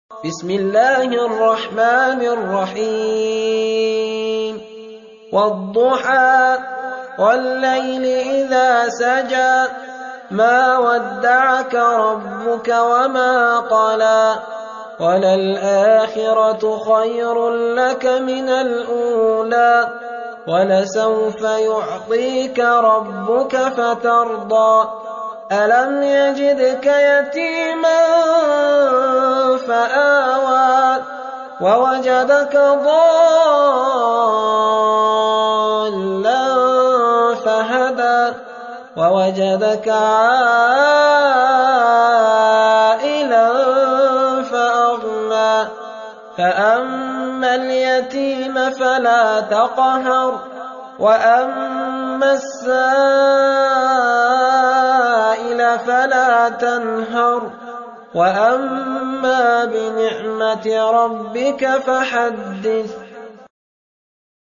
بسم الله الرحمن الرحيم والضحى والليل إذا سجى ما ودعك ربك وما قلى وللآخرة خير لك من الأولى ولسوف يعطيك ربك فترضى ألم يجدك يتيما فآوى ووجدك ضالا فهدى ووجدك عائلا فأغنى فأما اليتيم فلا تقهر وأما السائل فلا تنهر وأما بنعمة ربك فحدث